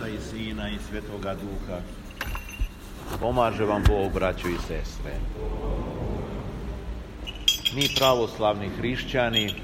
Oca i Sina i Svetoga Duha. Pomaže vam Bog, braćo i sestre. Mi pravoslavni hrišćani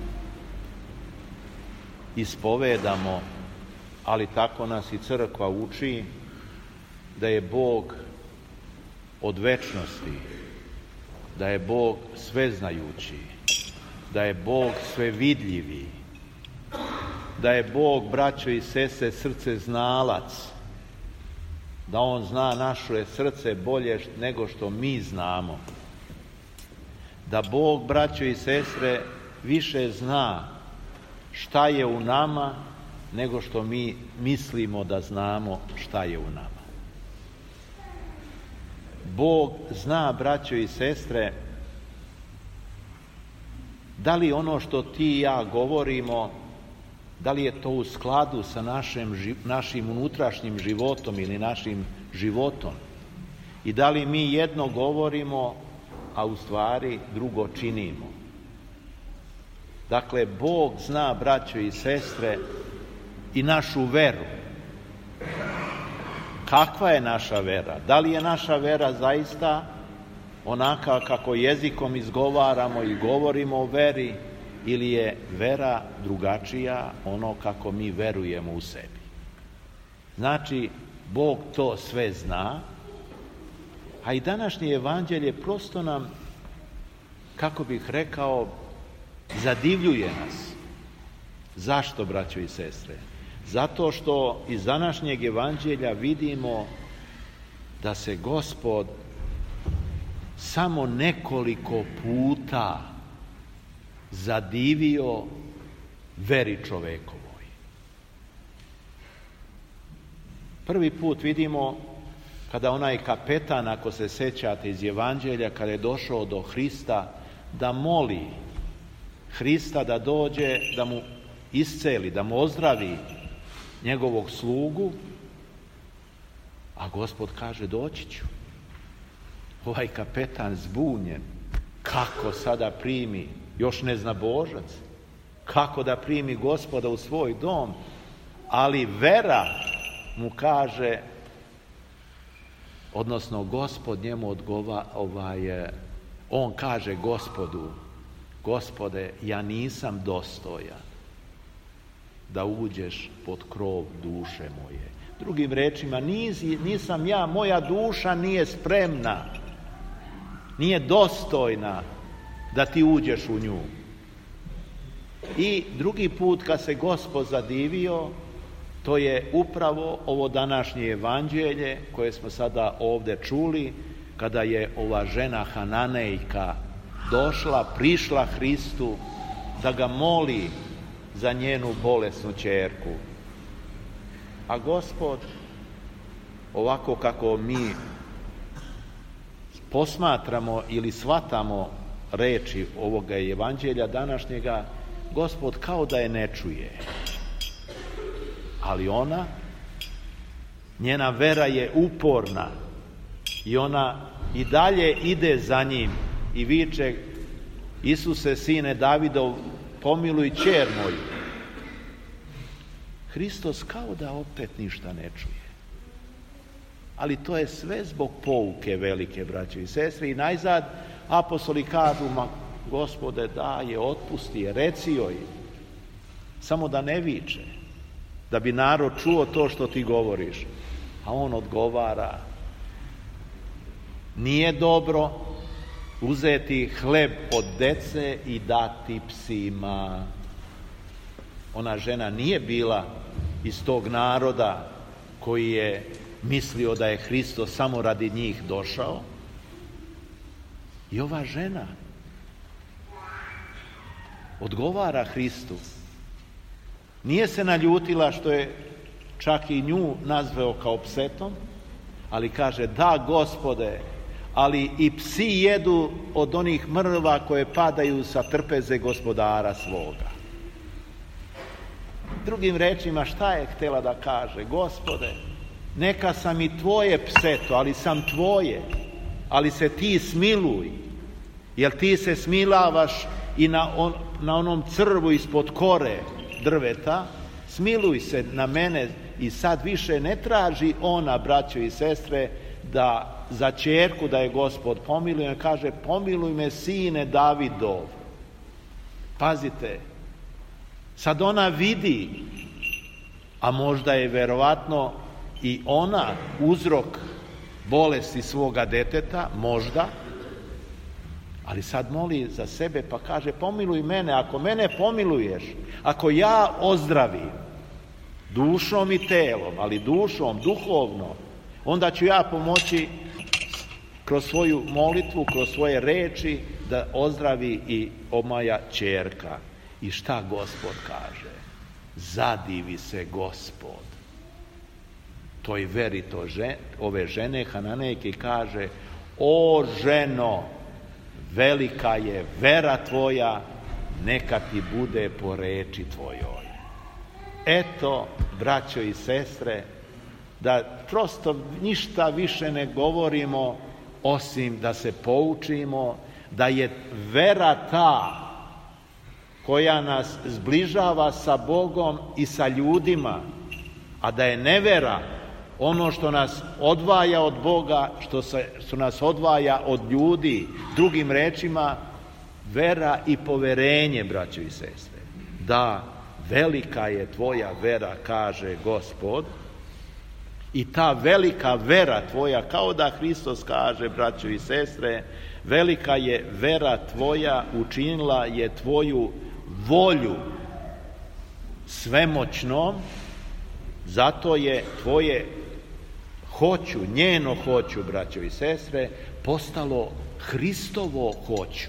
ispovedamo, ali tako nas i crkva uči, da je Bog od večnosti, da je Bog sveznajući, da je Bog svevidljivi, da je Bog, braćo i sestre, srce znalac, da On zna naše srce bolje nego što mi znamo, da Bog, braćo i sestre, više zna šta je u nama nego što mi mislimo da znamo šta je u nama. Bog zna, braćo i sestre, da li ono što ti i ja govorimo, da li je to u skladu sa našim unutrašnjim životom ili našim životom, i da li mi jedno govorimo, a u stvari drugo činimo. Dakle, Bog zna, braćo i sestre, i našu veru. Kakva je naša vera? Da li je naša vera zaista onaka kako jezikom izgovaramo i govorimo o veri, ili je vera drugačija, ono kako mi verujemo u sebi? Znači, Bog to sve zna, a i današnje evanđelje prosto nam, kako bih rekao, zadivljuje nas. Zašto, braćo i sestre? Zato što iz današnjeg evanđelja vidimo da se Gospod samo nekoliko puta zadivio veri čovekovoj. Prvi put vidimo kada onaj kapetan, ako se sećate iz evanđelja, kada je došao do Hrista, da moli Hrista da dođe, da mu isceli, da mu ozdravi njegovog slugu, a Gospod kaže: doći ću. Ovaj kapetan zbunjen, kako sada primi, još ne zna Božac, kako da primi Gospoda u svoj dom, ali vera mu kaže, odnosno Gospod njemu on kaže Gospodu: Gospode, ja nisam dostojan da uđeš pod krov duše moje. Drugim rečima, nisam ja, moja duša nije spremna, nije dostojna da ti uđeš u nju. I drugi put kad se Gospod zadivio, to je upravo ovo današnje evanđelje koje smo sada ovdje čuli, kada je ova žena Hananejka prišla Hristu da ga moli za njenu bolesnu ćerku. A Gospod, ovako kako mi posmatramo ili shvatamo reči ovoga evanđelja današnjega, Gospod kao da je ne čuje. Ali njena vera je uporna i ona i dalje ide za njim i viče: Isuse, sine Davidov, pomiluj ćer moju. Hristos kao da opet ništa ne čuje. Ali to je sve zbog pouke velike, braćo i sestre. I najzad apostoli kažu: ma Gospode, daj je, otpusti je, reci joj, samo da ne viče, da bi narod čuo to što ti govoriš. A on odgovara: nije dobro uzeti hleb od dece i dati psima. Ona žena nije bila iz tog naroda koji je mislio da je Hristos samo radi njih došao. I ova žena odgovara Hristu. Nije se naljutila što je čak i nju nazvao kao psetom, ali kaže: da, Gospode, ali i psi jedu od onih mrva koje padaju sa trpeze gospodara svoga. Drugim rečima, šta je htjela da kaže? Gospode, neka sam i tvoje pseto, ali sam tvoje, ali se ti smiluj, jer ti se smilavaš i na onom crvu ispod kore drveta, smiluj se na mene, i sad više ne traži ona, braćo i sestre, da za ćerku da je Gospod pomiluje, kaže pomiluj me sine Davidov. Pazite, sad ona vidi, a možda je verovatno i ona uzrok bolesti svoga deteta, možda, ali sad moli za sebe pa kaže pomiluj mene, ako mene pomiluješ, ako ja ozdravim dušom i telom, ali dušom, duhovno, onda ću ja pomoći kroz svoju molitvu, kroz svoje reči da ozdravi i moja ćerka. I šta Gospod kaže? Zadivi se Gospod toj veri ove žene Hananejke, kaže o ženo, velika je vera tvoja, neka ti bude po reči tvojoj. Eto, braćo i sestre, da prosto ništa više ne govorimo osim da se poučimo da je vera ta koja nas zbližava sa Bogom i sa ljudima, a da je nevera ono što nas odvaja od Boga, što nas odvaja od ljudi. Drugim rečima, vera i poverenje, braćo i sestre. Da, velika je tvoja vera, kaže Gospod, i ta velika vera tvoja, kao da Hristos kaže, braćo i sestre, velika je vera tvoja, učinila je tvoju volju svemoćnom, zato je tvoje hoću, njeno hoću, braćo i sestre, postalo Hristovo hoću.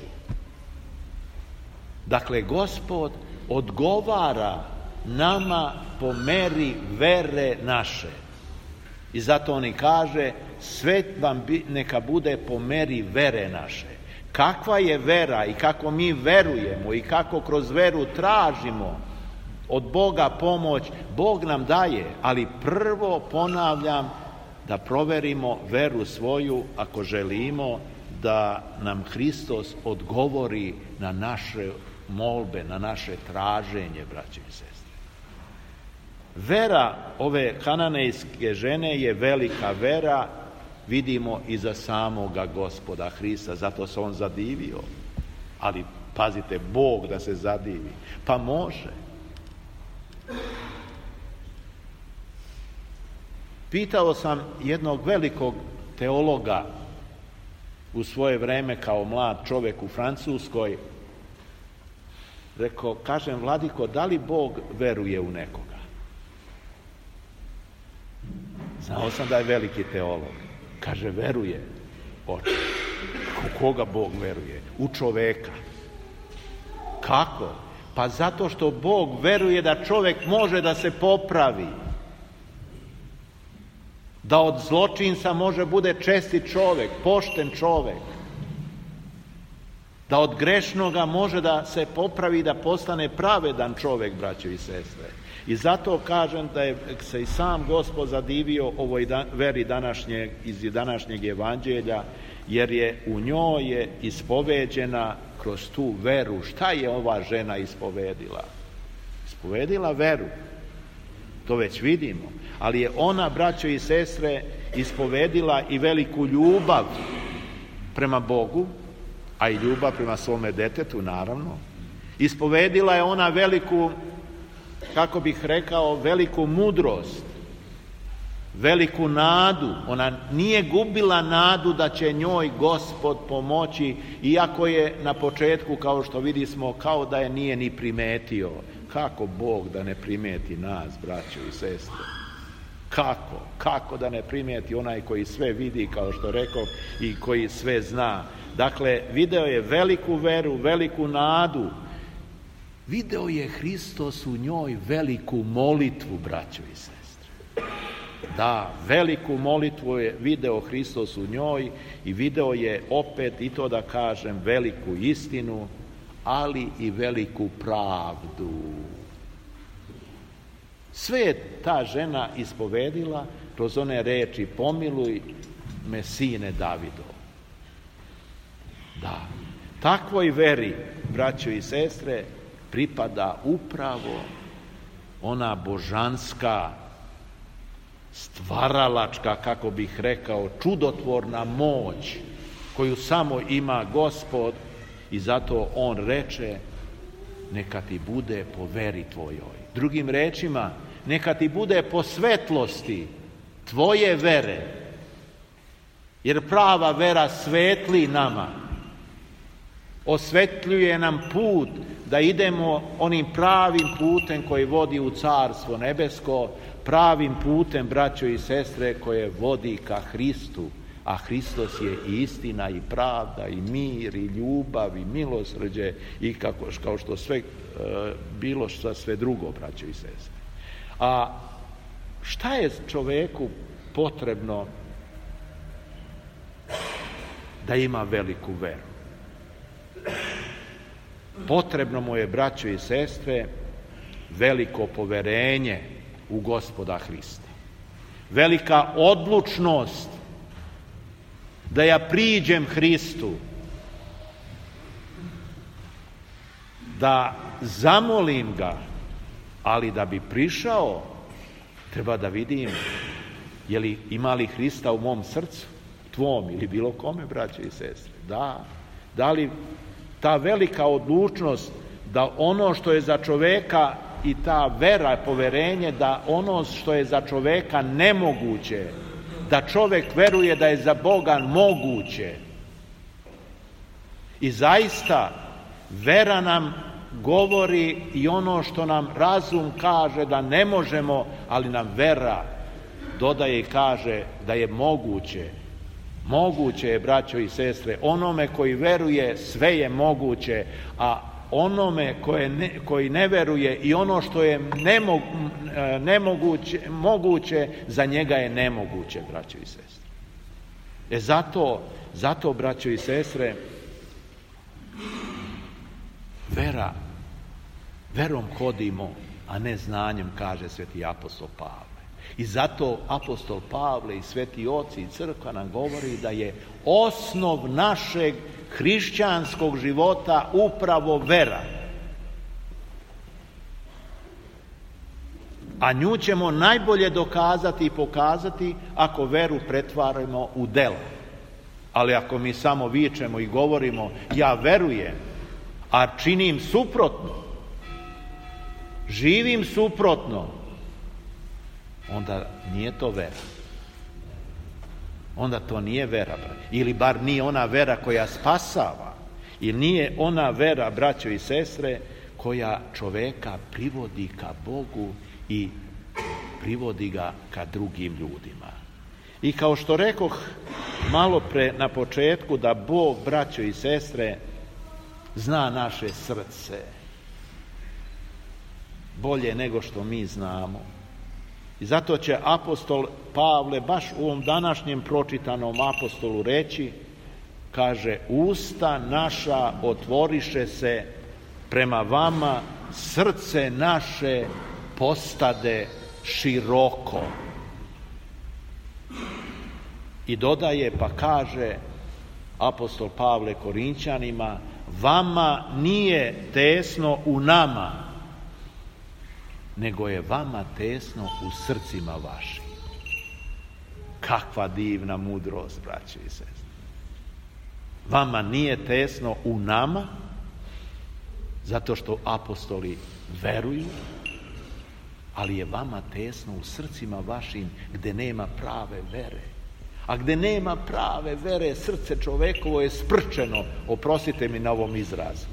Dakle, Gospod odgovara nama po meri vere naše. I zato on i kaže, sve vam neka bude po meri vere naše. Kakva je vera i kako mi verujemo i kako kroz veru tražimo od Boga pomoć, Bog nam daje, ali prvo ponavljam da proverimo veru svoju ako želimo da nam Hristos odgovori na naše molbe, na naše traženje, braće i sestre. Vera ove hananejske žene je velika vera, vidimo i za samoga Gospoda Hrista, zato se on zadivio. Ali pazite, Bog da se zadivi, pa može. Pitao sam jednog velikog teologa u svoje vreme kao mlad čovjek u Francuskoj, rekao, kažem, vladiko, da li Bog veruje u nekoga? Znao sam da je veliki teolog. Kaže, veruje. Oče. U koga Bog veruje? U čoveka. Kako? Pa zato što Bog veruje da čovjek može da se popravi. Da od zločinca može bude čestit čovjek, pošten čovjek. Da od grešnoga može da se popravi, da postane pravedan čovjek, braćo i sestre. I zato kažem da je se i sam Gospod zadivio ovoj veri iz današnjeg evanđelja, jer je u njoj je ispoveđena kroz tu veru. Šta je ova žena ispovedila? Ispovedila veru. To već vidimo. Ali je ona, braćo i sestre, ispovedila i veliku ljubav prema Bogu, a i ljubav prema svome detetu, naravno. Ispovedila je ona veliku, kako bih rekao, veliku mudrost, veliku nadu. Ona nije gubila nadu da će njoj Gospod pomoći, iako je na početku, kao što vidimo, kao da je nije ni primetio. Kako Bog da ne primeti nas, braćo i sestre? Kako da ne primeti onaj koji sve vidi, kao što rekao, i koji sve zna? Dakle, video je veliku veru, veliku nadu. Video je Hristos u njoj veliku molitvu, braćo i sestre. Da, veliku molitvu je video Hristos u njoj i video je opet, i to da kažem, veliku istinu, ali i veliku pravdu. Sve je ta žena ispovedila kroz one reči, pomiluj me sine Davidov. Da, takvoj veri, braćo i sestre, pripada upravo ona božanska stvaralačka, kako bih rekao, čudotvorna moć koju samo ima Gospod, i zato on reče: neka ti bude po veri tvojoj. Drugim rečima, neka ti bude po svetlosti tvoje vere, jer prava vera svetli nama, osvetljuje nam put da idemo onim pravim putem koji vodi u Carstvo nebesko, pravim putem, braćo i sestre, koje vodi ka Hristu, a Hristos je i istina i pravda i mir i ljubav i milosrđe i kao što sve bilo što sve drugo, braćo i sestre. A šta je čoveku potrebno da ima veliku veru? Potrebno mu je, braćo i sestre, veliko poverenje u Gospoda Hrista. Velika odlučnost da ja priđem Hristu, da zamolim ga, ali da bi prišao, treba da vidim ima li Hrista u mom srcu, tvom ili bilo kome, braćo i sestre. Da li ta velika odlučnost da ono što je za čoveka, i ta vera, poverenje da ono što je za čoveka nemoguće, da čovek veruje da je za Boga moguće. I zaista vera nam govori i ono što nam razum kaže da ne možemo, ali nam vera dodaje i kaže da je moguće. Moguće je, braćo i sestre, onome koji veruje sve je moguće, a onome koji ne veruje i ono što je moguće, za njega je nemoguće, braćo i sestre. Zato, braćo i sestre, verom hodimo, a ne znanjem, kaže sveti apostol Pavle. I zato apostol Pavle i sveti oci i crkva nam govori da je osnov našeg hrišćanskog života upravo vera. A nju ćemo najbolje dokazati i pokazati ako veru pretvaramo u delo. Ali ako mi samo vičemo i govorimo ja verujem, a činim suprotno, živim suprotno, onda nije to vera. Onda to nije vera, ili bar nije ona vera koja spasava, ili nije ona vera, braćo i sestre, koja čoveka privodi ka Bogu i privodi ga ka drugim ljudima. I kao što rekoh malo pre na početku, da Bog, braćo i sestre, zna naše srce bolje nego što mi znamo. I zato će apostol Pavle baš u ovom današnjem pročitanom apostolu reći, kaže: usta naša otvoriše se prema vama, srce naše postade široko. I dodaje pa kaže apostol Pavle Korinćanima: vama nije tesno u nama, nego je vama tesno u srcima vašim. Kakva divna mudrost, braće i sestre. Vama nije tesno u nama, zato što apostoli veruju, ali je vama tesno u srcima vašim gde nema prave vere. A gde nema prave vere, srce čovekovo je sprčeno, oprostite mi na ovom izrazu,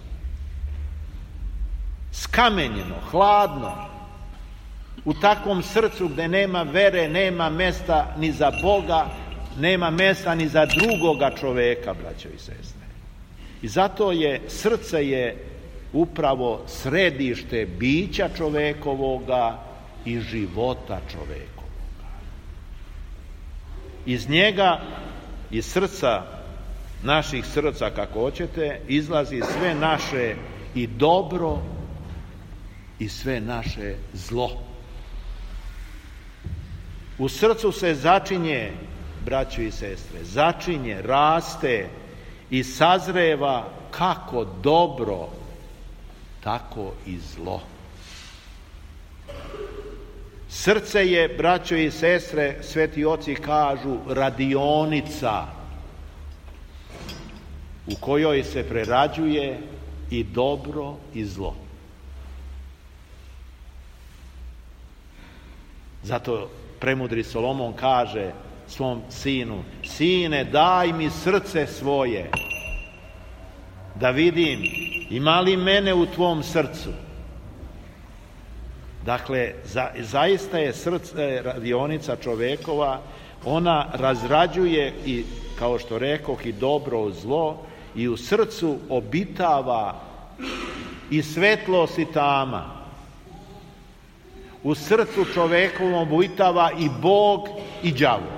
skamenjeno, hladno. U takvom srcu gde nema vere, nema mesta ni za Boga, nema mesta ni za drugoga čoveka, braćo i sestre. I zato je srce je upravo središte bića čovekovoga i života čovekovoga. Iz njega, iz srca, naših srca, kako hoćete, izlazi sve naše i dobro i sve naše zlo. U srcu se začinje, braćo i sestre, začinje, raste i sazreva kako dobro, tako i zlo. Srce je, braćo i sestre, sveti oci kažu, radionica u kojoj se prerađuje i dobro i zlo. Zato premudri Solomon kaže svom sinu: sine, daj mi srce svoje, da vidim ima li mene u tvom srcu. Dakle, zaista je srce radionica čovekova, ona razrađuje i, kao što rekoh, i dobro i zlo, i u srcu obitava i svetlost i tama. U srcu čovekovom obitava i Bog i đavo.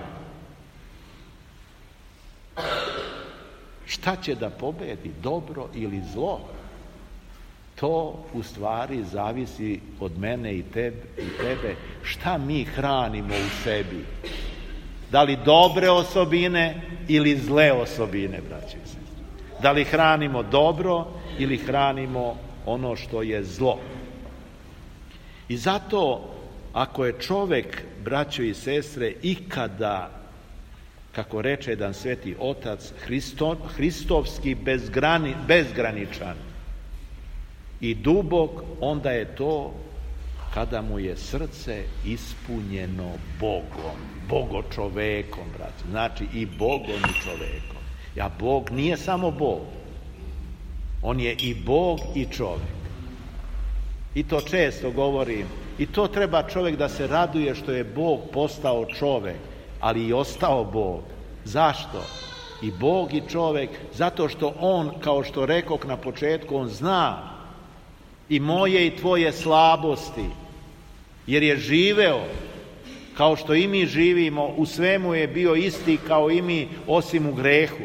Šta će da pobedi, dobro ili zlo? To u stvari zavisi od mene i tebe, šta mi hranimo u sebi. Da li dobre osobine ili zle osobine, braći i sestre? Da li hranimo dobro ili hranimo ono što je zlo? I zato, ako je čovek, braćo i sestre, ikada, kako reče jedan sveti otac, hristovski bezgraničan i dubok, onda je to kada mu je srce ispunjeno Bogom, bogočovekom, braći. Znači i Bogom i čovekom. A Bog nije samo Bog. On je i Bog i čovek. I to često govorim. I to treba čovjek da se raduje što je Bog postao čovek, ali i ostao Bog. Zašto? I Bog i čovek, zato što on, kao što rekoh na početku, on zna i moje i tvoje slabosti, jer je živeo kao što i mi živimo, u svemu je bio isti kao i mi, osim u grehu.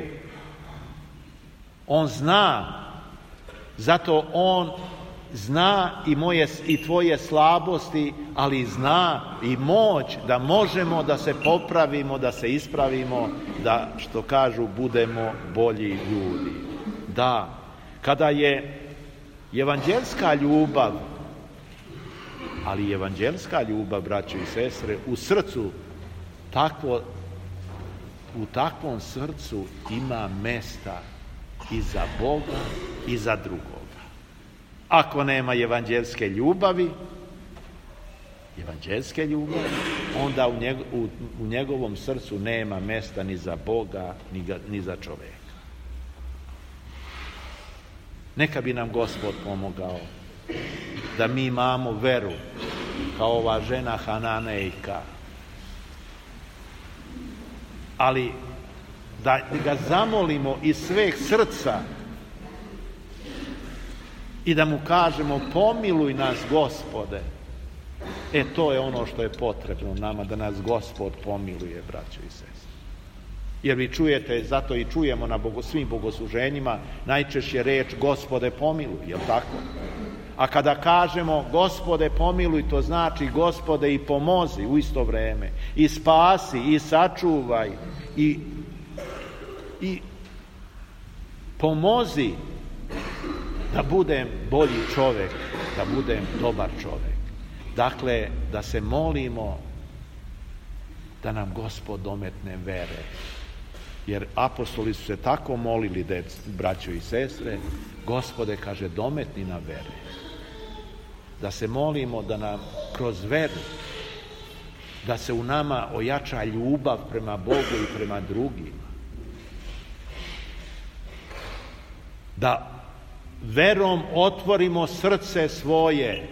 On zna, zato on zna i moje i tvoje slabosti, ali zna i moć da možemo da se popravimo, da se ispravimo, da, što kažu, budemo bolji ljudi. Da, kada je evanđelska ljubav, ali evanđelska ljubav, braćo i sestre, u srcu, u takvom srcu ima mesta i za Boga i za drugoga. Ako nema evanđelske ljubavi, onda u njegovom srcu nema mesta ni za Boga, ni za čoveka. Neka bi nam Gospod pomogao da mi imamo veru kao ova žena Hananejka, ali da ga zamolimo iz sveg srca i da mu kažemo: pomiluj nas, Gospode. To je ono što je potrebno nama, da nas Gospod pomiluje, braćo i sestre. Jer vi čujete, zato i čujemo na svim bogosluženjima najčešće reč Gospode pomiluj, je li tako? A kada kažemo Gospode pomiluj, to znači Gospode i pomozi u isto vreme, i spasi, i sačuvaj, i pomozi da budem bolji čovek, da budem dobar čovek. Dakle, da se molimo da nam Gospod dometne vere. Jer apostoli su se tako molili, braćo i sestre, Gospode, kaže, dometni nam vere. Da se molimo da nam kroz veru, da se u nama ojača ljubav prema Bogu i prema drugima. Da verom otvorimo srce svoje,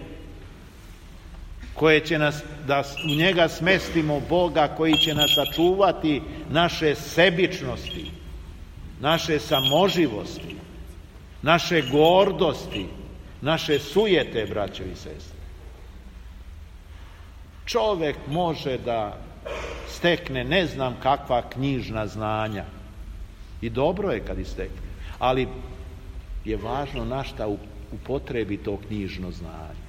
koje će nas, da u njega smestimo Boga koji će nas sačuvati naše sebičnosti, naše samoživosti, naše gordosti, naše sujete, braćo i sestre. Čovek može da stekne ne znam kakva knjižna znanja, i dobro je kad ih stekne, ali je važno na šta upotrebi to knjižno znanje.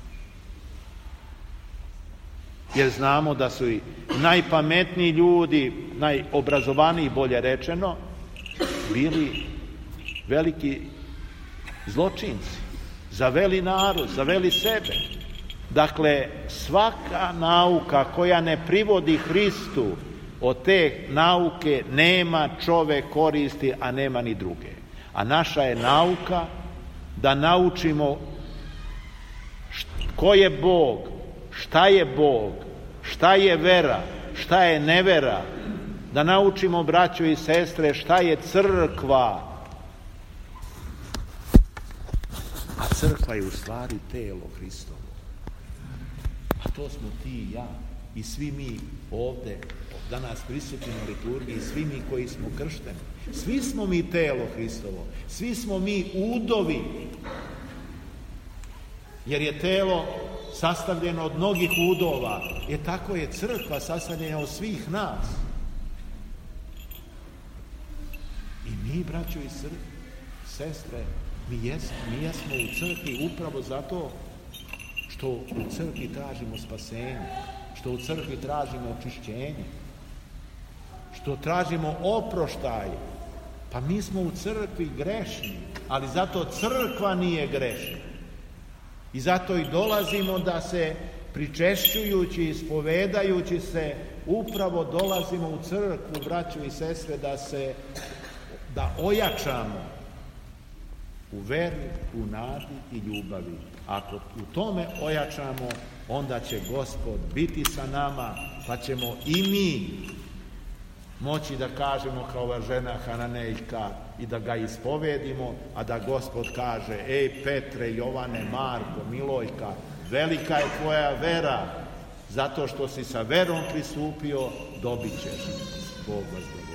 Jer znamo da su i najpametniji ljudi, najobrazovaniji, bolje rečeno, bili veliki zločinci, zaveli narod, zaveli sebe. Dakle, svaka nauka koja ne privodi Hristu, od te nauke nema čovek koristi, a nema ni druge. A naša je nauka da naučimo ko je Bog, šta je vera, šta je nevera, da naučimo, braćo i sestre, šta je crkva. A crkva je u stvari telo Hristovo. A to smo ti i ja i svi mi ovde danas prisutni na liturgiji, svi mi koji smo kršteni. Svi smo mi telo Hristovo, svi smo mi udovi, jer je telo sastavljeno od mnogih udova, jer tako je crkva sastavljena od svih nas. I mi, braćo i sestre, mi jesmo u crkvi upravo zato što u crkvi tražimo spasenje, što u crkvi tražimo očišćenje, što tražimo oproštaj. Pa mi smo u crkvi grešni, ali zato crkva nije grešna. I zato i dolazimo da se pričešćujući, ispovedajući se, upravo dolazimo u crkvu, braćo i sestre, da ojačamo u veri, u nadi i ljubavi. Ako u tome ojačamo, onda će Gospod biti sa nama, pa ćemo i mi moći da kažemo kao ova žena Hananejka i da ga ispovedimo, a da Gospod kaže: ej Petre, Jovane, Marko, Milojka, velika je tvoja vera, zato što si sa verom pristupio, dobit ćeš. Bog vas